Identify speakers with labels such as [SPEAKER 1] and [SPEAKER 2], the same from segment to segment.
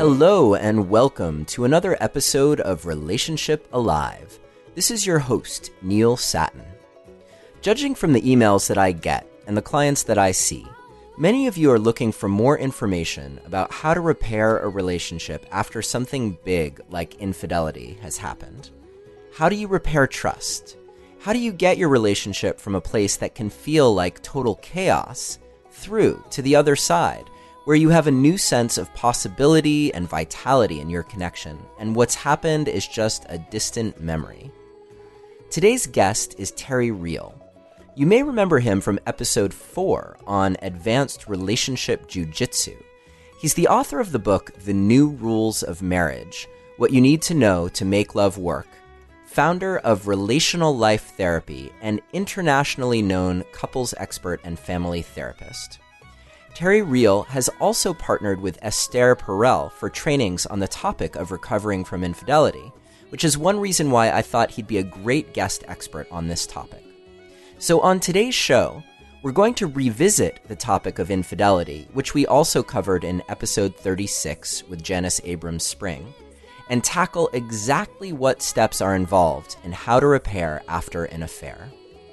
[SPEAKER 1] Hello and welcome to another episode of Relationship Alive. This is your host, Neil Satin. Judging from the emails that I get and the clients that I see, many of you are looking for more information about how to repair a relationship after something big like infidelity has happened. How do you repair trust? How do you get your relationship from a place that can feel like total chaos through to the other side, where you have a new sense of possibility and vitality in your connection, and what's happened is just a distant memory? Today's guest is Terry Real. You may remember him from episode 4 on Advanced Relationship Jiu-Jitsu. He's the author of the book, The New Rules of Marriage, What You Need to Know to Make Love Work, founder of Relational Life Therapy, and internationally known couples expert and family therapist. Terry Real has also partnered with Esther Perel for trainings on the topic of recovering from infidelity, which is one reason why I thought he'd be a great guest expert on this topic. So on today's show, we're going to revisit the topic of infidelity, which we also covered in episode 36 with Janice Abrams-Spring, and tackle exactly what steps are involved and how to repair after an affair.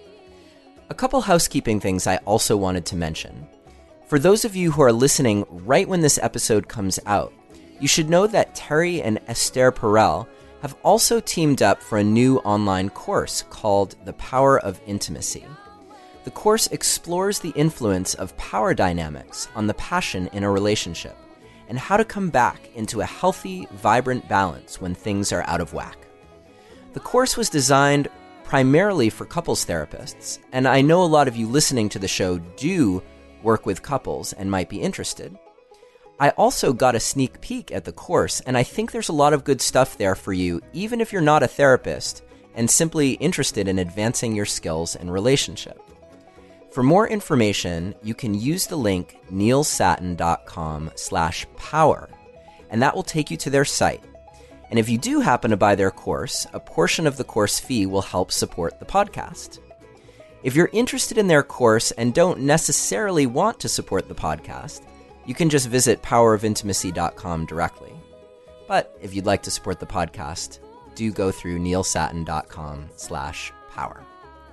[SPEAKER 1] A couple housekeeping things I also wanted to mention. For those of you who are listening right when this episode comes out, you should know that Terry and Esther Perel have also teamed up for a new online course called The Power of Intimacy. The course explores the influence of power dynamics on the passion in a relationship and how to come back into a healthy, vibrant balance when things are out of whack. The course was designed primarily for couples therapists, and I know a lot of you listening to the show do work with couples and might be interested. I also got a sneak peek at the course, and I think there's a lot of good stuff there for you, even if you're not a therapist and simply interested in advancing your skills and relationship. For more information, you can use the link neilsatin.com/power, and that will take you to their site. And if you do happen to buy their course, a portion of the course fee will help support the podcast. If you're interested in their course and don't necessarily want to support the podcast, you can just visit powerofintimacy.com directly. But if you'd like to support the podcast, do go through neilsatin.com/power.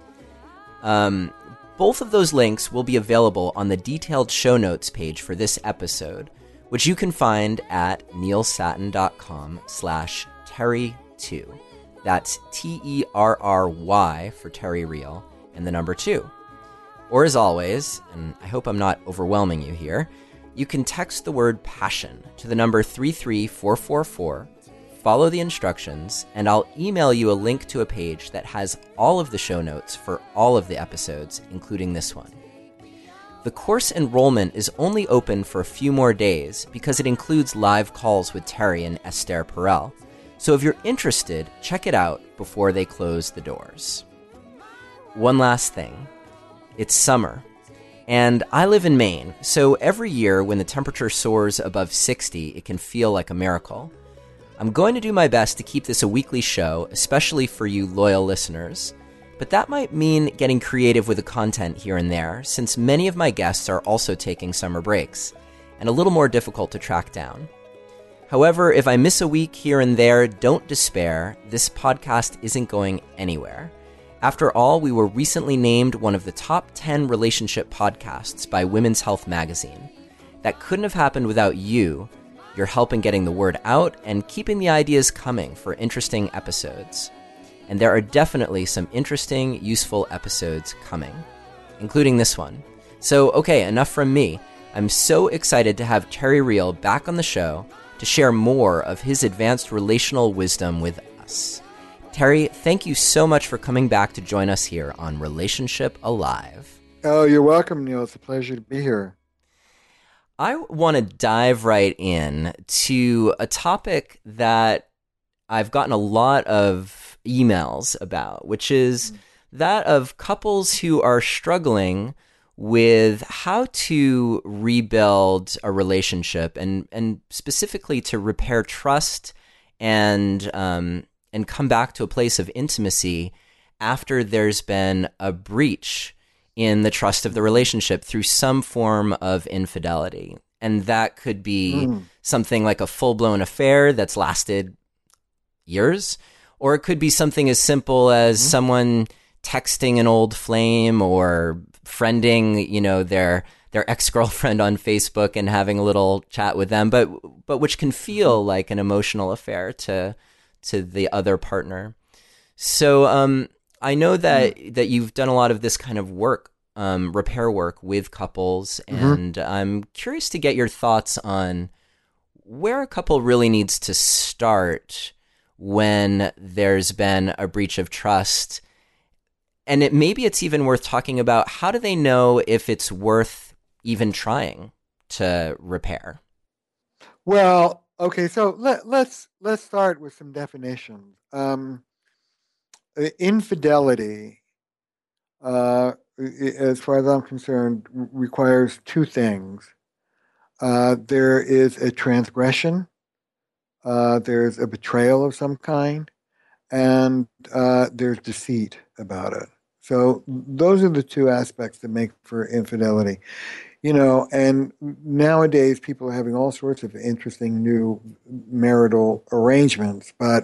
[SPEAKER 1] Both of those links will be available on the detailed show notes page for this episode, which you can find at neilsatin.com/Terry2. That's Terry for Terry Real and the number 2. Or as always, and I hope I'm not overwhelming you here, you can text the word passion to the number 33444, follow the instructions, and I'll email you a link to a page that has all of the show notes for all of the episodes, including this one. The course enrollment is only open for a few more days because it includes live calls with Terry and Esther Perel. So if you're interested, check it out before they close the doors. One last thing. It's summer. And I live in Maine, so every year when the temperature soars above 60, it can feel like a miracle. I'm going to do my best to keep this a weekly show, especially for you loyal listeners, but that might mean getting creative with the content here and there, since many of my guests are also taking summer breaks, and a little more difficult to track down. However, if I miss a week here and there, don't despair. This podcast isn't going anywhere. After all, we were recently named one of the top 10 relationship podcasts by Women's Health magazine. That couldn't have happened without you, your help in getting the word out and keeping the ideas coming for interesting episodes. And there are definitely some interesting, useful episodes coming, including this one. So, okay, enough from me. I'm so excited to have Terry Real back on the show to share more of his advanced relational wisdom with us. Terry, thank you so much for coming back to join us here on Relationship Alive.
[SPEAKER 2] Oh, you're welcome, Neil. It's a pleasure to be here.
[SPEAKER 1] I want to dive right in to a topic that I've gotten a lot of emails about, which is that of couples who are struggling with how to rebuild a relationship and specifically to repair trust and come back to a place of intimacy after there's been a breach in the trust of the relationship through some form of infidelity. And that could be
[SPEAKER 2] Mm.
[SPEAKER 1] something like a full blown affair that's lasted years, or it could be something as simple as
[SPEAKER 2] Hmm.
[SPEAKER 1] someone texting an old flame or friending, their ex-girlfriend on Facebook and having a little chat with them, but which can
[SPEAKER 2] Hmm.
[SPEAKER 1] feel like an emotional affair to the other partner. So I know
[SPEAKER 2] Mm.
[SPEAKER 1] that you've done a lot of this kind of work, repair work with couples,
[SPEAKER 2] Hmm.
[SPEAKER 1] and I'm curious to get your thoughts on where a couple really needs to start when there's been a breach of trust. And maybe it's even worth talking about, how do they know if it's worth even trying to repair?
[SPEAKER 2] Well, okay, so let's start with some definitions. Infidelity, as far as I'm concerned, requires two things. There is a transgression, there's a betrayal of some kind, and there's deceit about it. So those are the two aspects that make for infidelity. And nowadays people are having all sorts of interesting new marital arrangements, but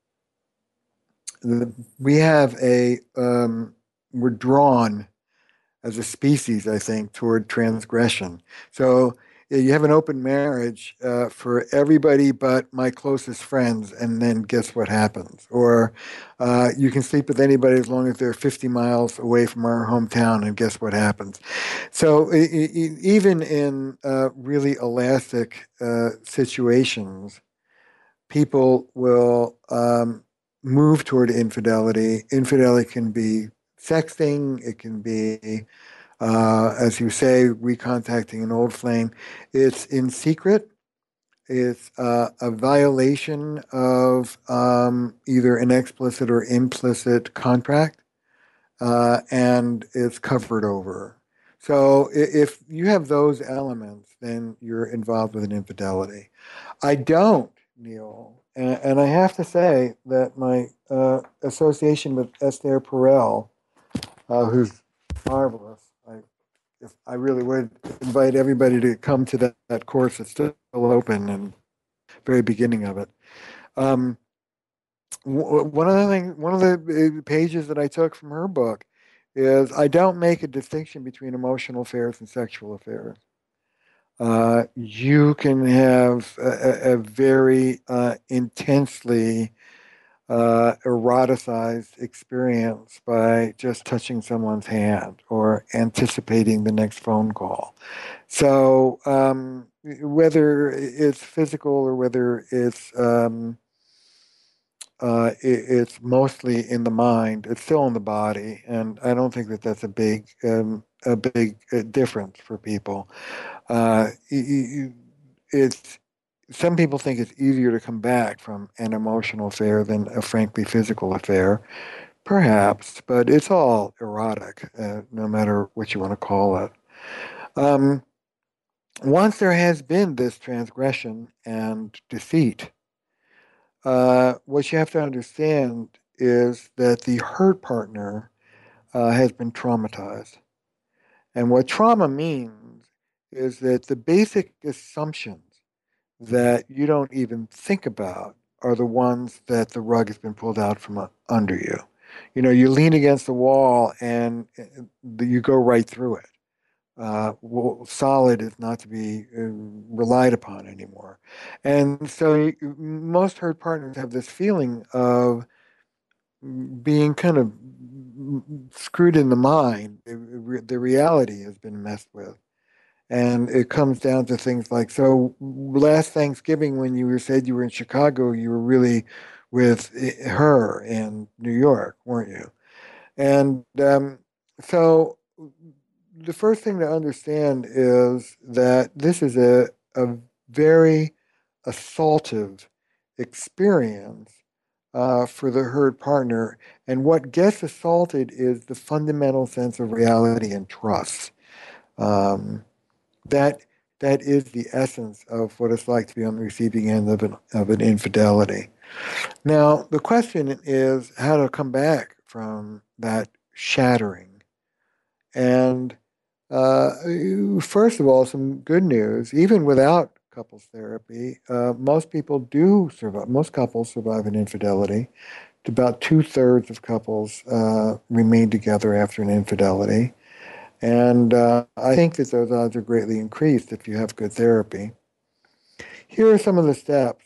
[SPEAKER 2] we have we're drawn as a species, I think, toward transgression. So you have an open marriage for everybody but my closest friends, and then guess what happens? Or you can sleep with anybody as long as they're 50 miles away from our hometown, and guess what happens? So even in really elastic situations, people will move toward infidelity. Infidelity can be sexting, it can be as you say, recontacting an old flame. It's in secret. It's a violation of either an explicit or implicit contract, and it's covered over. So if you have those elements, then you're involved with an infidelity. I don't, Neil, and I have to say that my association with Esther Perel, who's marvelous. If I really would invite everybody to come to that course. It's still open and very beginning of it. Um, one of the pages that I took from her book is I don't make a distinction between emotional affairs and sexual affairs. You can have a very intensely eroticized experience by just touching someone's hand or anticipating the next phone call. So whether it's physical or whether it's mostly in the mind, it's still in the body, and I don't think that that's a big difference for people. It's some people think it's easier to come back from an emotional affair than a frankly physical affair, perhaps, but it's all erotic, no matter what you want to call it. Um, Once there has been this transgression and deceit, what you have to understand is that the hurt partner has been traumatized. And what trauma means is that the basic assumptions that you don't even think about are the ones that the rug has been pulled out from under you. You lean against the wall and you go right through it. Solid is not to be relied upon anymore. And so most hurt partners have this feeling of being kind of screwed in the mind. The reality has been messed with. And it comes down to things like, so last Thanksgiving when you said you were in Chicago, you were really with her in New York, weren't you? And so the first thing to understand is that this is a very assaultive experience for the hurt partner. And what gets assaulted is the fundamental sense of reality and trust. Um, that that is the essence of what it's like to be on the receiving end of an infidelity. Now, the question is how to come back from that shattering. And First of all, some good news. Even without couples therapy, most people do survive. Most couples survive an infidelity. About two-thirds of couples remain together after an infidelity. And I think that those odds are greatly increased if you have good therapy. Here are some of the steps.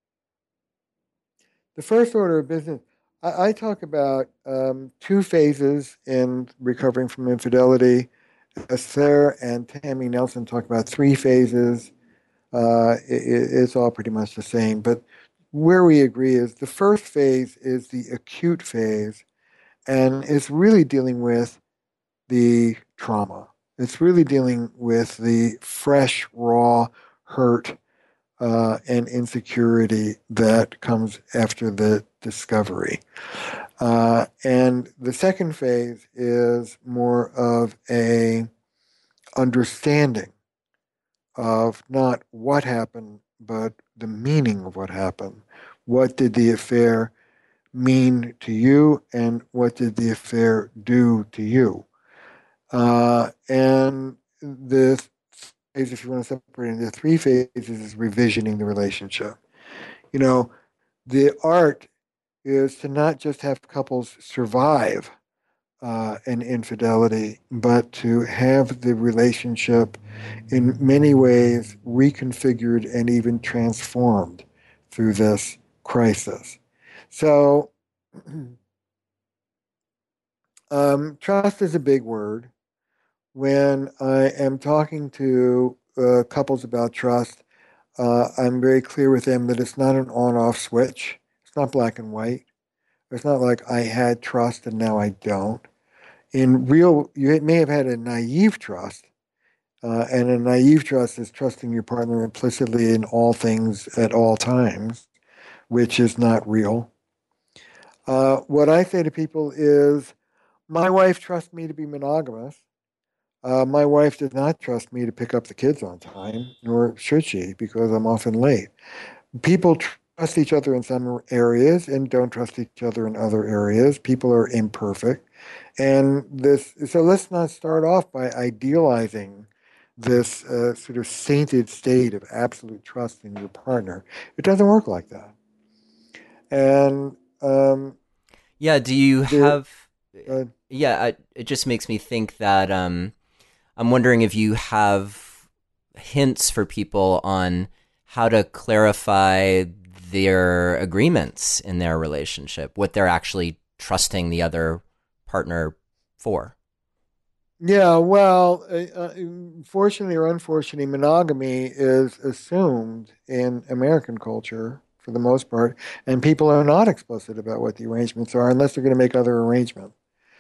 [SPEAKER 2] The first order of business, I talk about two phases in recovering from infidelity. Esther and Tammy Nelson talk about three phases. It's all pretty much the same. But where we agree is the first phase is the acute phase, and it's really dealing with the trauma. It's really dealing with the fresh, raw hurt and insecurity that comes after the discovery. And the second phase is more of a understanding of not what happened, but the meaning of what happened. What did the affair mean to you, and what did the affair do to you? And the phase, if you want to separate into three phases, is revisioning the relationship. You know, the art is to not just have couples survive an infidelity, but to have the relationship in many ways reconfigured and even transformed through this crisis. So, trust is a big word. When I am talking to couples about trust, I'm very clear with them that it's not an on off switch, it's not black and white. It's not like I had trust and now I don't. In real, you may have had a naive trust, and a naive trust is trusting your partner implicitly in all things at all times, which is not real. What I say to people is, my wife trusts me to be monogamous. My wife does not trust me to pick up the kids on time, nor should she, because I'm often late. People trust each other in some areas and don't trust each other in other areas. People are imperfect. And this, so let's not start off by idealizing this sort of sainted state of absolute trust in your partner. It doesn't work like that. And
[SPEAKER 1] Yeah, do you
[SPEAKER 2] there,
[SPEAKER 1] have yeah, it just makes me think that I'm wondering if you have hints for people on how to clarify their agreements in their relationship, what they're actually trusting the other partner for.
[SPEAKER 2] yeah, well, fortunately or unfortunately, monogamy is assumed in American culture for the most part, and people are not explicit about what the arrangements are unless they're going to make other arrangements.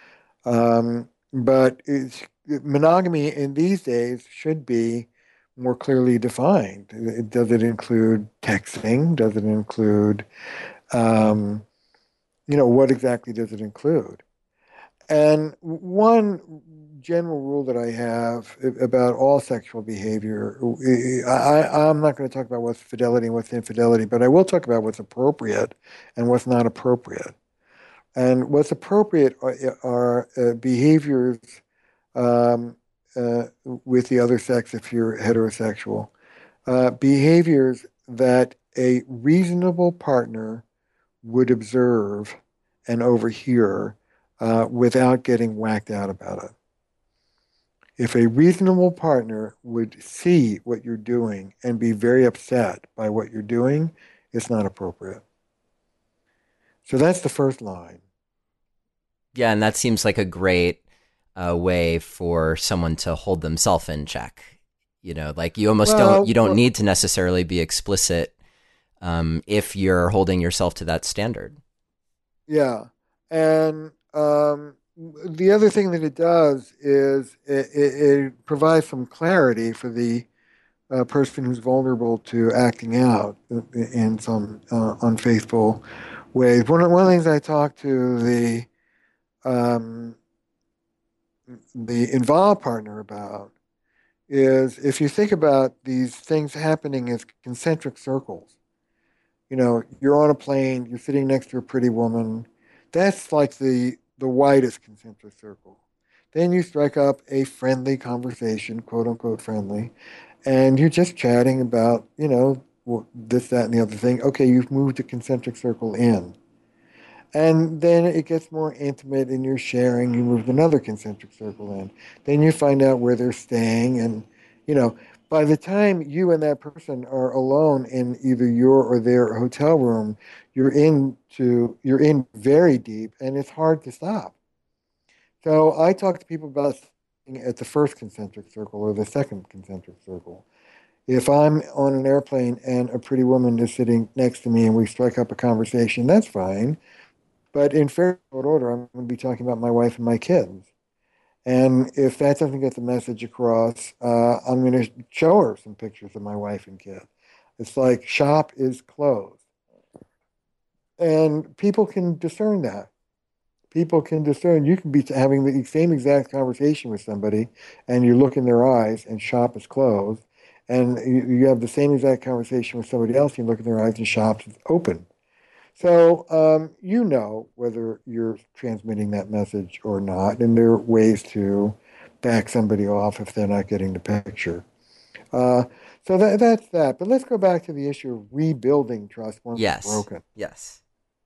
[SPEAKER 2] But monogamy in these days should be more clearly defined. Does it include texting? Does it include, um, what exactly does it include? And one general rule that I have about all sexual behavior, I'm not going to talk about what's fidelity and what's infidelity, but I will talk about what's appropriate and what's not appropriate. And what's appropriate are behaviors um, with the other sex if you're heterosexual, behaviors that a reasonable partner would observe and overhear without getting whacked out about it. If a reasonable partner would see what you're doing and be very upset by what you're doing, it's not appropriate. So that's the first line.
[SPEAKER 1] Yeah, and that seems like a great way for someone to hold themselves in check. You know, like you don't
[SPEAKER 2] Well,
[SPEAKER 1] need to necessarily be explicit if you're holding yourself to that standard.
[SPEAKER 2] yeah. And the other thing that it does is it provides some clarity for the person who's vulnerable to acting out in some unfaithful ways. One of the things I talked to um, the involved partner about is if you think about these things happening as concentric circles, you're on a plane, you're sitting next to a pretty woman. That's like the widest concentric circle. Then you strike up a friendly conversation, quote unquote friendly, and you're just chatting about, this, that, and the other thing. Okay, you've moved a concentric circle in. And then it gets more intimate and you're sharing. You move another concentric circle in. Then you find out where they're staying. And, you know, by the time you and that person are alone in either your or their hotel room, you're in very deep and it's hard to stop. So I talk to people about staying at the first concentric circle or the second concentric circle. If I'm on an airplane and a pretty woman is sitting next to me and we strike up a conversation, that's fine. But in fair order, I'm going to be talking about my wife and my kids. And if that doesn't get the message across, I'm going to show her some pictures of my wife and kids. It's like shop is closed. And people can discern that. People can discern. You can be having the same exact conversation with somebody, and you look in their eyes, and shop is closed. And you have the same exact conversation with somebody else, and you look in their eyes, and shop is open. So you know whether you're transmitting that message or not, and there are ways to back somebody off if they're not getting the picture. Uh, so that's that. But let's go back to the issue of rebuilding trust once it's
[SPEAKER 1] Yes.
[SPEAKER 2] broken.
[SPEAKER 1] Yes.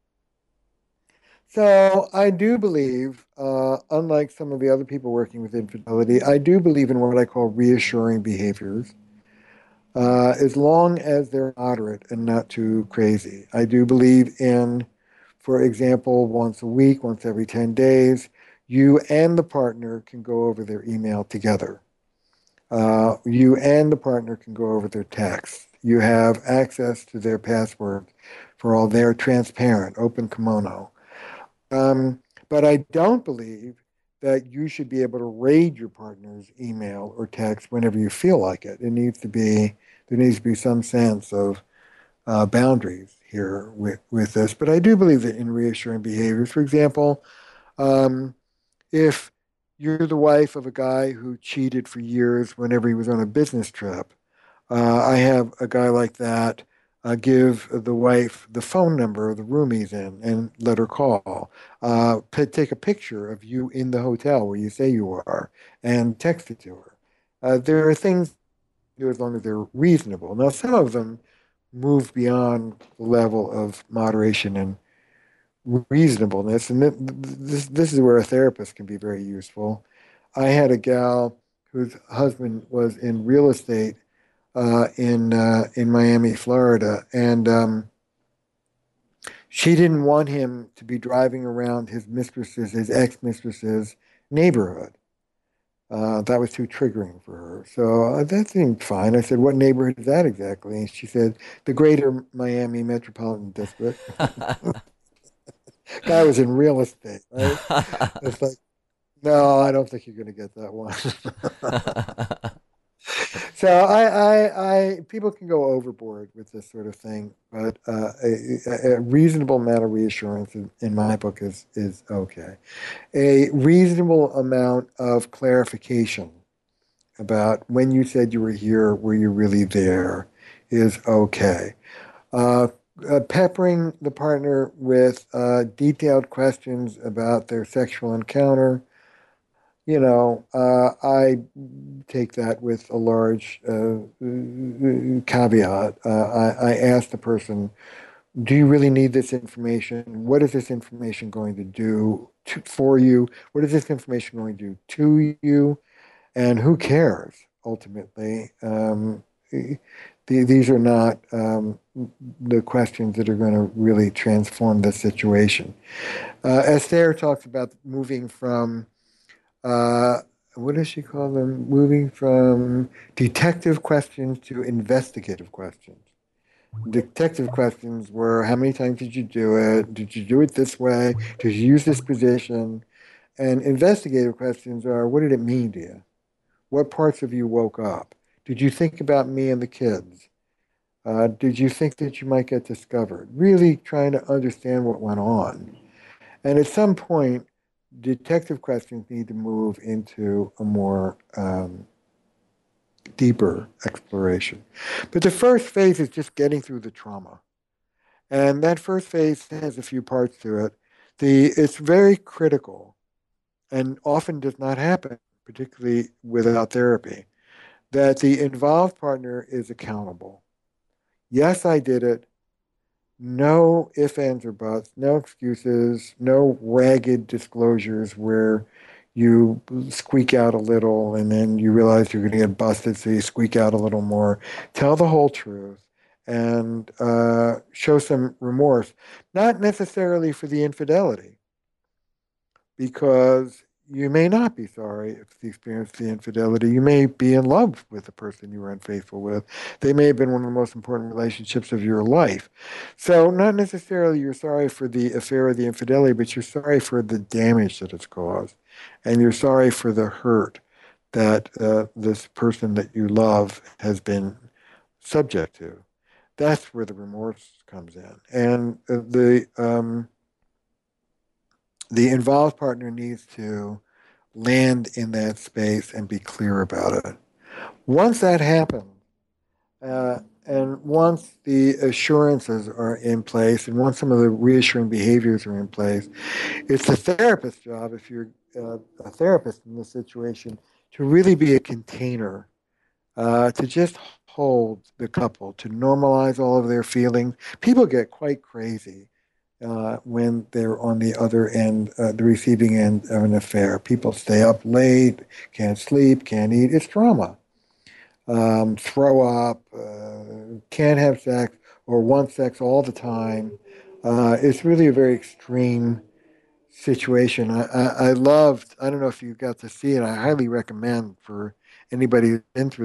[SPEAKER 2] So I do believe, unlike some of the other people working with infidelity, I do believe in what I call reassuring behaviors. As long as they're moderate and not too crazy. I do believe in, for example, once a week, once every 10 days, you and the partner can go over their email together. You and the partner can go over their text. You have access to their passwords for all their transparent, open kimono. Um, but I don't believe that you should be able to raid your partner's email or text whenever you feel like it. There needs to be some sense of boundaries here with this. But I do believe that in reassuring behaviors, for example, um, if you're the wife of a guy who cheated for years whenever he was on a business trip, I have a guy like that give the wife the phone number of the room he's in and let her call. Take a picture of you in the hotel where you say you are and text it to her. There are things to do as long as they're reasonable. Now, some of them move beyond the level of moderation and reasonableness, and this is where a therapist can be very useful. I had a gal whose husband was in real estate in Miami, Florida, and she didn't want him to be driving around his ex-mistress's neighborhood. That was too triggering for her. So that seemed fine. I said, "What neighborhood is that exactly?" And she said, "The Greater Miami Metropolitan District." Guy was in real estate, right? It's like, no, I don't think you're going to get that one. So people can go overboard with this sort of thing, but a reasonable amount of reassurance in my book is okay. A reasonable amount of clarification about when you said you were here, were you really there, is okay. Uh, Peppering the partner with detailed questions about their sexual encounter, I take that with a large caveat. I ask the person, do you really need this information? What is this information going to do for you? What is this information going to do to you? And who cares ultimately? These are not the questions that are going to really transform the situation. Esther talks about moving from uh, what does she call them? Moving from detective questions to investigative questions. Detective questions were, how many times did you do it? Did you do it this way? Did you use this position? And investigative questions are, what did it mean to you? What parts of you woke up? Did you think about me and the kids? Did you think that you might get discovered? Really trying to understand what went on. And at some point, detective questions need to move into a more deeper exploration. But the first phase is just getting through the trauma. And that first phase has a few parts to it. It's very critical and often does not happen, particularly without therapy, that the involved partner is accountable. Yes, I did it. No ifs, ands, or buts, no excuses, no ragged disclosures where you squeak out a little and then you realize you're going to get busted, so you squeak out a little more. Tell the whole truth and show some remorse, not necessarily for the infidelity, because you may not be sorry if you experienced the infidelity. You may be in love with the person you were unfaithful with. They may have been one of the most important relationships of your life. So, not necessarily you're sorry for the affair or the infidelity, but you're sorry for the damage that it's caused. And you're sorry for the hurt that this person that you love has been subject to. That's where the remorse comes in. And the involved partner needs to land in that space and be clear about it. Once that happens, and once the assurances are in place, and once some of the reassuring behaviors are in place, it's the therapist's job, if you're a therapist in this situation, to really be a container, to just hold the couple, to normalize all of their feelings. People get quite crazy when they're on the other end, the receiving end of an affair. People stay up late, can't sleep, can't eat. It's trauma. Throw up, can't have sex, or want sex all the time. It's really a very extreme situation. I loved, I don't know if you got to see it, I highly recommend for anybody who's been through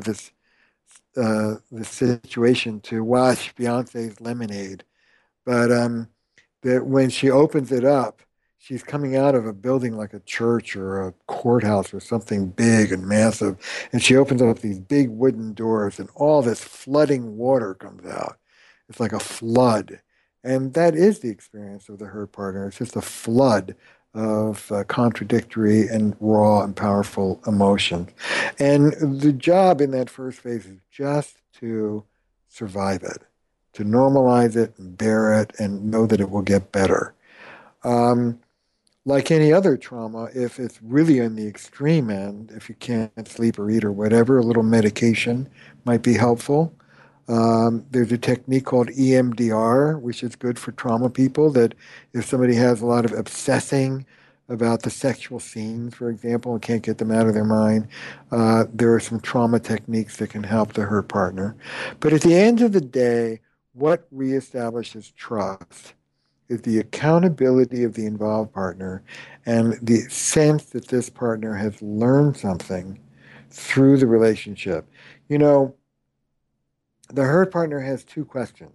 [SPEAKER 2] this situation to watch Beyonce's Lemonade. But that when she opens it up, she's coming out of a building like a church or a courthouse or something big and massive. And she opens up these big wooden doors, and all this flooding water comes out. It's like a flood. And that is the experience of the hurt partner. It's just a flood of contradictory and raw and powerful emotions. And the job in that first phase is just to survive it, to normalize it and bear it and know that it will get better. Um, like any other trauma, if it's really in the extreme end, if you can't sleep or eat or whatever, a little medication might be helpful. There's a technique called EMDR, which is good for trauma people, that if somebody has a lot of obsessing about the sexual scenes, for example, and can't get them out of their mind, there are some trauma techniques that can help the hurt partner. But at the end of the day, what reestablishes trust is the accountability of the involved partner and the sense that this partner has learned something through the relationship. You know, the hurt partner has two questions.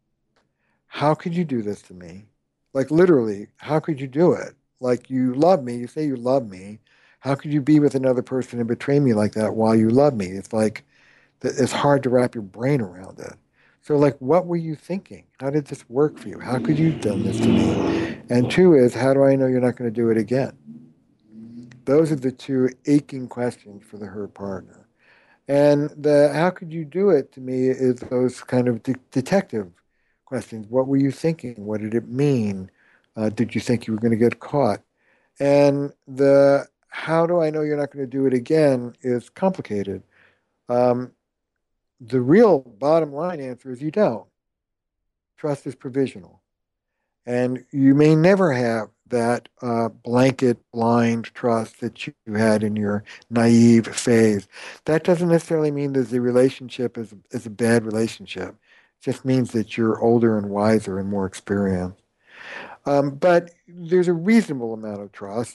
[SPEAKER 2] How could you do this to me? Like literally, how could you do it? Like you love me, you say you love me. How could you be with another person and betray me like that while you love me? It's like it's hard to wrap your brain around it. So, like, what were you thinking? How did this work for you? How could you have done this to me? And two is, how do I know you're not going to do it again? Those are the two aching questions for the hurt partner. And the how could you do it to me is those kind of detective questions. What were you thinking? What did it mean? Did you think you were going to get caught? And the how do I know you're not going to do it again is complicated. Um, the real bottom line answer is you don't. Trust is provisional. And you may never have that blanket blind trust that you had in your naive phase. That doesn't necessarily mean that the relationship is a bad relationship. It just means that you're older and wiser and more experienced. But there's a reasonable amount of trust.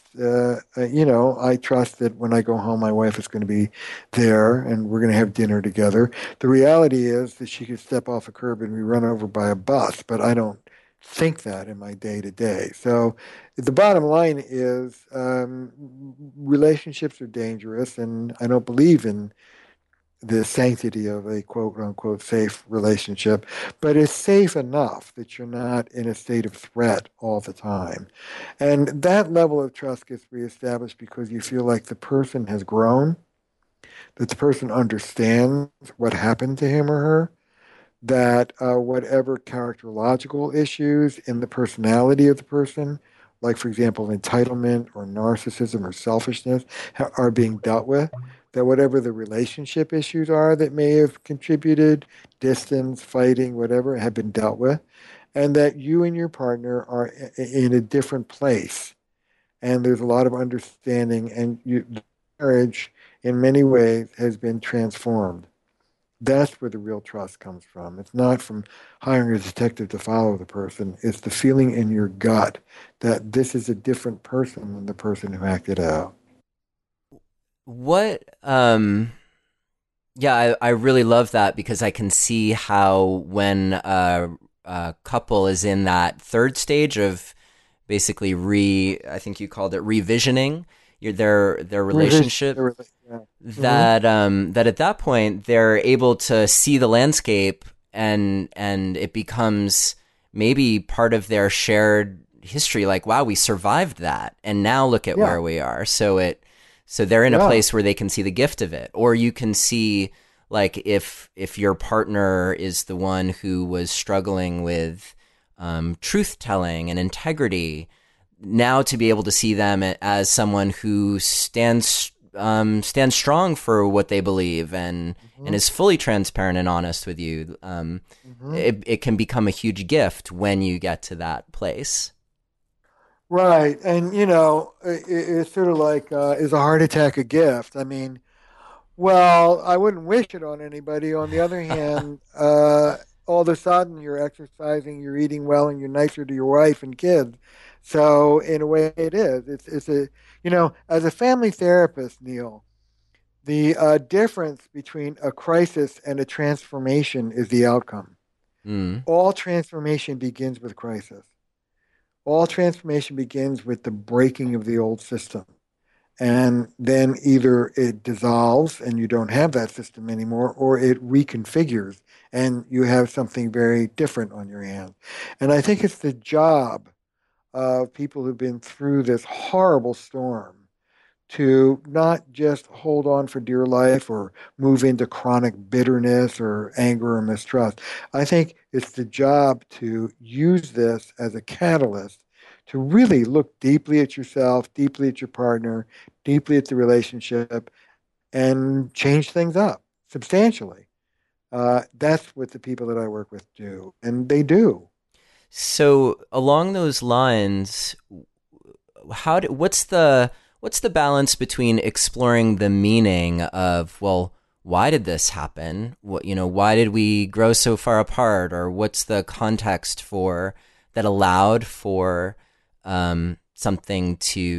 [SPEAKER 2] I trust that when I go home, my wife is going to be there and we're going to have dinner together. The reality is that she could step off a curb and be run over by a bus, but I don't think that in my day to day. So the bottom line is relationships are dangerous, and I don't believe in the sanctity of a quote unquote safe relationship, but it's safe enough that you're not in a state of threat all the time. And that level of trust gets reestablished because you feel like the person has grown, that the person understands what happened to him or her, that whatever characterological issues in the personality of the person, like for example, entitlement or narcissism or selfishness, are being dealt with. That whatever the relationship issues are that may have contributed, distance, fighting, whatever, have been dealt with, and that you and your partner are in a different place. And there's a lot of understanding, and the marriage, in many ways, has been transformed. That's where the real trust comes from. It's not from hiring a detective to follow the person. It's the feeling in your gut that this is a different person than the person who acted out.
[SPEAKER 1] What Yeah, I really love that because I can see how when a couple is in that third stage of basically I think you called it revisioning their
[SPEAKER 2] Revision.
[SPEAKER 1] relationship,
[SPEAKER 2] Yeah. Hmm.
[SPEAKER 1] that at that point they're able to see the landscape, and it becomes maybe part of their shared history, like, wow, we survived that and now look at
[SPEAKER 2] Yeah.
[SPEAKER 1] where we are. So they're in a
[SPEAKER 2] Yeah.
[SPEAKER 1] place where they can see the gift of it. Or you can see, like, if your partner is the one who was struggling with truth telling and integrity, now to be able to see them as someone who stands strong for what they believe, and
[SPEAKER 2] Hmm.
[SPEAKER 1] is fully transparent and honest with you,
[SPEAKER 2] Hmm.
[SPEAKER 1] it can become a huge gift when you get to that place.
[SPEAKER 2] Right. And, it's sort of like, is a heart attack a gift? I mean, well, I wouldn't wish it on anybody. On the other hand, all of a sudden you're exercising, you're eating well, and you're nicer to your wife and kids. So in a way, it is. It's a as a family therapist, Neil, the difference between a crisis and a transformation is the outcome.
[SPEAKER 1] Mm.
[SPEAKER 2] All transformation begins with crisis. All transformation begins with the breaking of the old system. And then either it dissolves and you don't have that system anymore, or it reconfigures and you have something very different on your hands. And I think it's the job of people who've been through this horrible storm to not just hold on for dear life or move into chronic bitterness or anger or mistrust. I think it's the job to use this as a catalyst to really look deeply at yourself, deeply at your partner, deeply at the relationship, and change things up substantially. That's what the people that I work with do, and they do.
[SPEAKER 1] So along those lines, what's the balance between exploring the meaning of, well, why did this happen? Why did we grow so far apart? Or what's the context for that allowed for something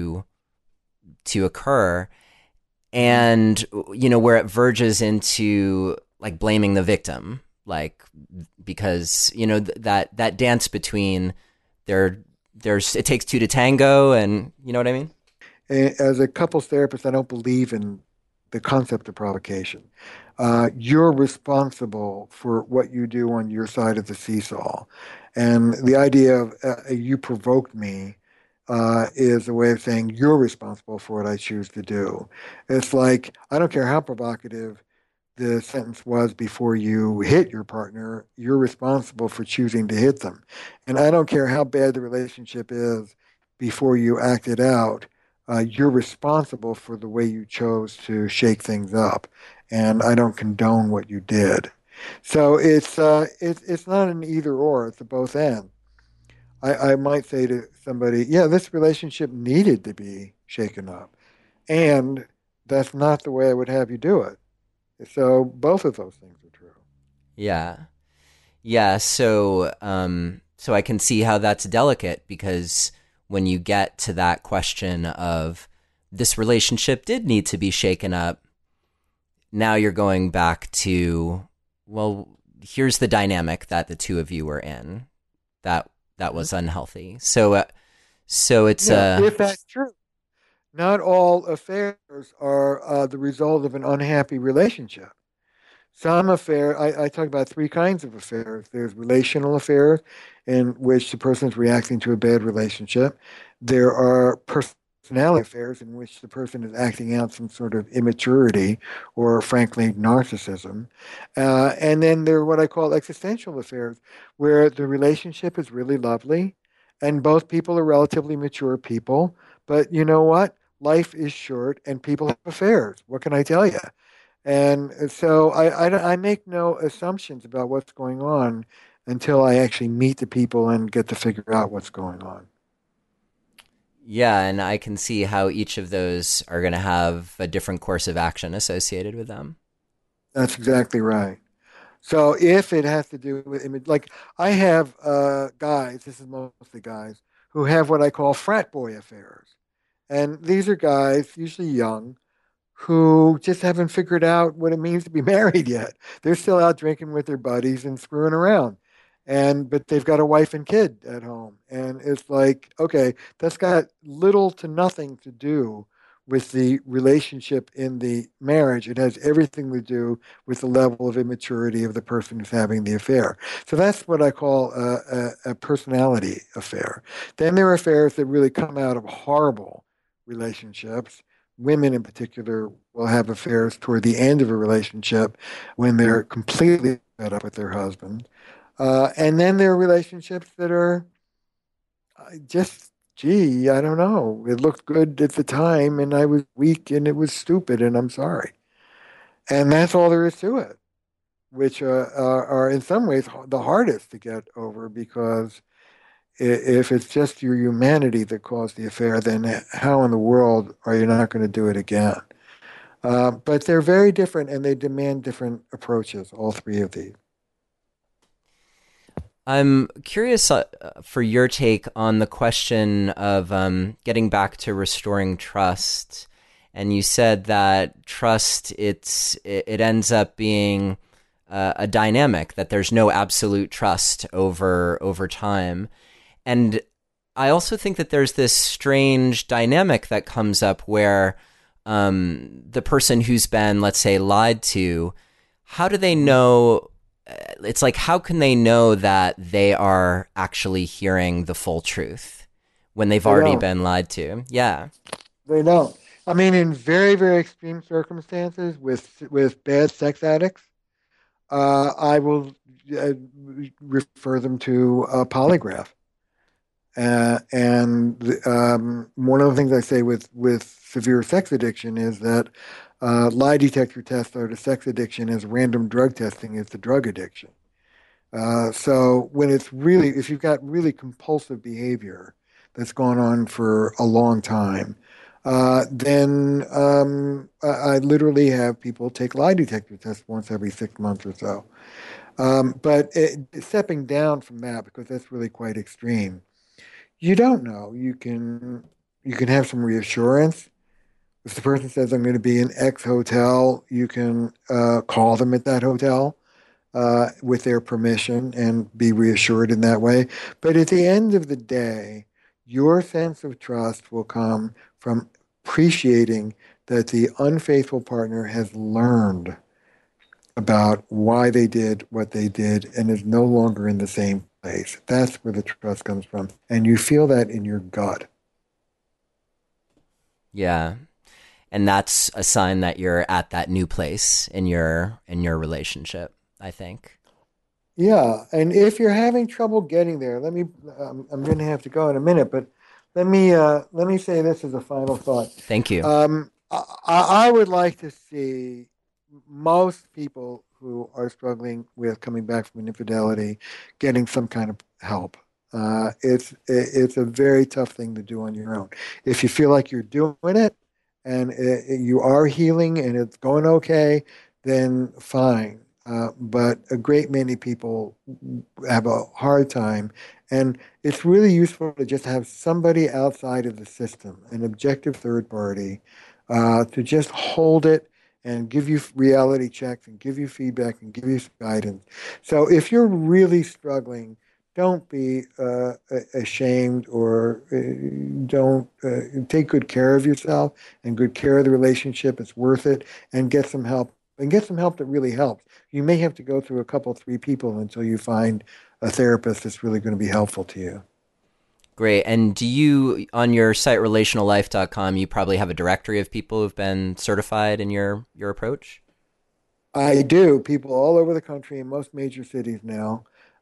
[SPEAKER 1] to occur?
[SPEAKER 2] Mhm.
[SPEAKER 1] And where it verges into, like, blaming the victim, like, because that dance between there there's it takes two to tango, and you know what I mean.
[SPEAKER 2] As a couples therapist, I don't believe in the concept of provocation. You're responsible for what you do on your side of the seesaw. And the idea of you provoked me is a way of saying you're responsible for what I choose to do. It's like, I don't care how provocative the sentence was before you hit your partner, you're responsible for choosing to hit them. And I don't care how bad the relationship is before you act it out, you're responsible for the way you chose to shake things up. And I don't condone what you did. So it's not an either or, it's a both and. I might say to somebody, yeah, this relationship needed to be shaken up. And that's not the way I would have you do it. So both of those things are true.
[SPEAKER 1] Yeah, yeah. So I can see how that's delicate, because when you get to that question of, this relationship did need to be shaken up, now you're going back to, well, here's the dynamic that the two of you were in, that
[SPEAKER 2] Mhm.
[SPEAKER 1] was unhealthy. So it's
[SPEAKER 2] Yeah, if that's true. Not all affairs are the result of an unhappy relationship. Some affair, I talk about three kinds of affairs. There's relational affairs in which the person is reacting to a bad relationship. There are personality affairs in which the person is acting out some sort of immaturity or, frankly, narcissism. And then there are what I call existential affairs, where the relationship is really lovely and both people are relatively mature people. But you know what? Life is short, and people have affairs. What can I tell you? And so I make no assumptions about what's going on until I actually meet the people and get to figure out what's going on.
[SPEAKER 1] Yeah, and I can see how each of those are going to have a different course of action associated with them.
[SPEAKER 2] That's exactly right. So if it has to do with image, like I have guys, this is mostly guys, who have what I call frat boy affairs. And these are guys, usually young, who just haven't figured out what it means to be married yet. They're still out drinking with their buddies and screwing around. And but they've got a wife and kid at home. And it's like, okay, that's got little to nothing to do with the relationship in the marriage. It has everything to do with the level of immaturity of the person who's having the affair. So that's what I call a personality affair. Then there are affairs that really come out of horrible relationships. Women in particular will have affairs toward the end of a relationship when they're completely fed up with their husband. And then there are relationships that are just, gee, I don't know. It looked good at the time, and I was weak, and it was stupid, and I'm sorry. And that's all there is to it, which are in some ways the hardest to get over because if it's just your humanity that caused the affair, then how in the world are you not going to do it again? But they're very different and they demand different approaches, all three of these.
[SPEAKER 1] I'm curious for your take on the question of getting back to restoring trust. And you said that trust it ends up being a dynamic, that there's no absolute trust over time. And I also think that there's this strange dynamic that comes up where the person who's been, let's say, lied to, how do they know? It's like, how can they know that they are actually hearing the full truth when they've
[SPEAKER 2] They
[SPEAKER 1] already
[SPEAKER 2] don't.
[SPEAKER 1] been lied to? Yeah.
[SPEAKER 2] They don't. I mean, in very, very extreme circumstances with bad sex addicts, I will uh, refer them to a polygraph. And one of the things I say with severe sex addiction is that lie detector tests are to sex addiction as random drug testing is to drug addiction. So when it's really, if you've got really compulsive behavior that's gone on for a long time, then I literally have people take lie detector tests once every 6 months or so. But stepping down from that, because that's really quite extreme, you don't know. You can have some reassurance. If the person says I'm going to be in X hotel, you can call them at that hotel with their permission and be reassured in that way. But at the end of the day, your sense of trust will come from appreciating that the unfaithful partner has learned about why they did what they did and is no longer in the same place. That's where the trust comes from. And you feel that in your gut.
[SPEAKER 1] Yeah. And that's a sign that you're at that new place in your relationship, I think.
[SPEAKER 2] Yeah. And if you're having trouble getting there, I'm going to have to go in a minute, but let me say this as a final thought.
[SPEAKER 1] Thank you.
[SPEAKER 2] I would like to see most people who are struggling with coming back from an infidelity getting some kind of help. It's a very tough thing to do on your own. If you feel like you're doing it and you are healing and it's going okay, then fine. But a great many people have a hard time, and it's really useful to just have somebody outside of the system, an objective third party, to just hold it and give you reality checks and give you feedback and give you some guidance. So if you're really struggling, don't be ashamed or don't take good care of yourself and good care of the relationship. It's worth it and get some help and get some help that really helps. You may have to go through a couple, three people until you find a therapist that's really going to be helpful to you.
[SPEAKER 1] Great. And do you, on your site relationallife.com, you probably have a directory of people who've been certified in your approach?
[SPEAKER 2] I do. People all over the country in most major cities now.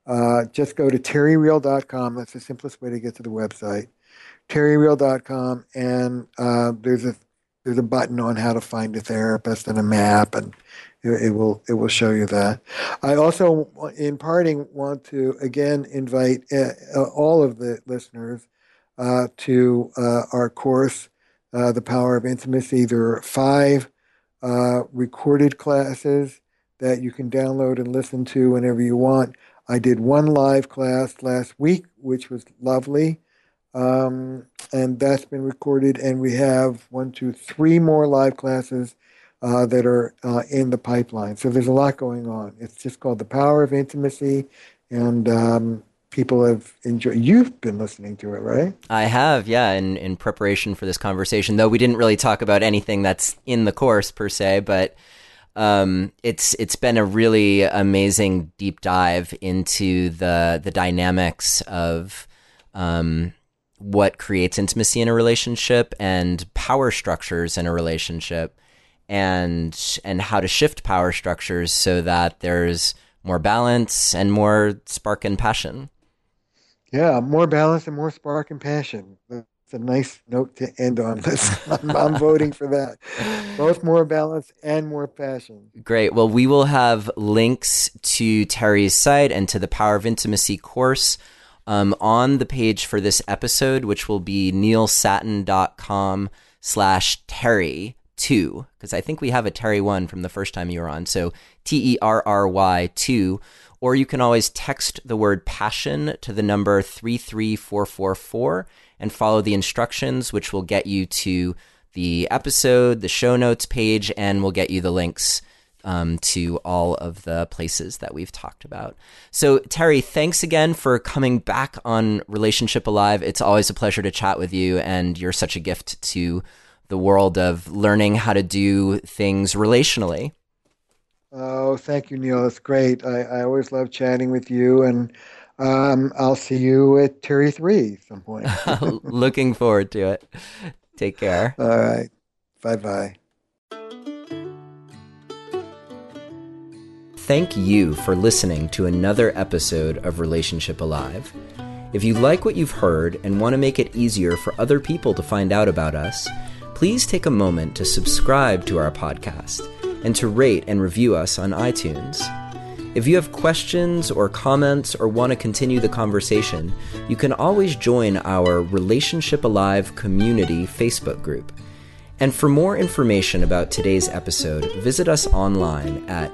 [SPEAKER 2] just go to terryreal.com. That's the simplest way to get to the website. terryreal.com, and there's a button on how to find a therapist and a map, and it will show you that. I also, in parting, want to again invite all of the listeners to our course, The Power of Intimacy. There are 5 recorded classes that you can download and listen to whenever you want. I did one live class last week, which was lovely. And that's been recorded, and we have 3 more live classes that are in the pipeline. So there's a lot going on. It's just called The Power of Intimacy, and people have enjoyed. You've been listening to it, right?
[SPEAKER 1] I have, yeah, in preparation for this conversation, though we didn't really talk about anything that's in the course per se, but it's been a really amazing deep dive into the dynamics of what creates intimacy in a relationship and power structures in a relationship, and how to shift power structures so that there's more balance and more spark and passion.
[SPEAKER 2] Yeah, more balance and more spark and passion. That's a nice note to end on this. I'm voting for that. Both more balance and more passion.
[SPEAKER 1] Great. Well, we will have links to Terry's site and to the Power of Intimacy course on the page for this episode, which will be neilsattin.com/Terry2, because I think we have a Terry 1 from the first time you were on. So TERRY2, or you can always text the word passion to the number 33444 and follow the instructions, which will get you to the episode, the show notes page, and will get you the links to all of the places that we've talked about. So, Terry, thanks again for coming back on Relationship Alive. It's always a pleasure to chat with you, and you're such a gift to the world of learning how to do things relationally.
[SPEAKER 2] Oh, thank you, Neil. That's great. I always love chatting with you, and I'll see you at Terry 3 at some point.
[SPEAKER 1] Looking forward to it. Take care.
[SPEAKER 2] All right. Bye-bye.
[SPEAKER 1] Thank you for listening to another episode of Relationship Alive. If you like what you've heard and want to make it easier for other people to find out about us, please take a moment to subscribe to our podcast and to rate and review us on iTunes. If you have questions or comments or want to continue the conversation, you can always join our Relationship Alive community Facebook group. And for more information about today's episode, visit us online at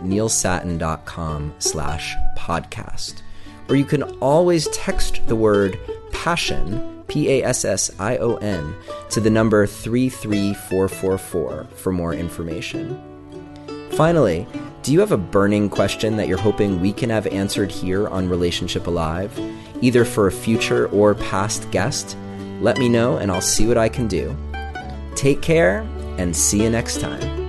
[SPEAKER 1] neilsattin.com/podcast. Or you can always text the word passion, PASSION, to the number 33444 for more information. Finally, do you have a burning question that you're hoping we can have answered here on Relationship Alive, either for a future or past guest? Let me know and I'll see what I can do. Take care and see you next time.